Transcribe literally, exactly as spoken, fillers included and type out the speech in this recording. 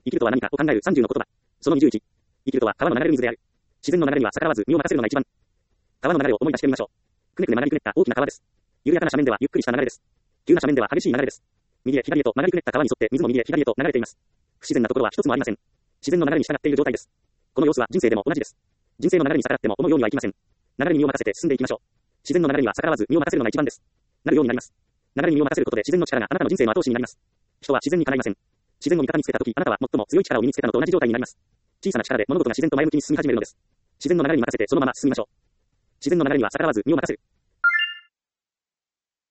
生きるとは何かを考えるさんじゅうの言葉。そのにじゅういち。生きるとは川の流れる水である。自然の流れには逆らわず身を任せるのが一番。川の流れを思い出してみましょう。くねくね曲がりくねった大きな川です。緩やかな斜面ではゆっくりした流れです。急な斜面では激しい流れです。右へ左へと曲がりくねった川に沿って水も右へ左へと流れています。不自然なところは一つもありません。自然の流れに従っている状態です。この様子は人生でも同じです。人生の流れに逆らっても思うようにはいきません。流れに身を任せて進んでいきましょう。自然の流れには逆らわず身を任せるのが一番です。なるようになります。流れに身を任せることで自然の力があなたの人生の後押しになります。人は自然にかないません。自然を味方につけたとき、あなたは最も強い力を身につけたのと同じ状態になります。小さな力で物事が自然と前向きに進み始めるのです。自然の流れに任せてそのまま進みましょう。自然の流れには逆らわず身を任せる。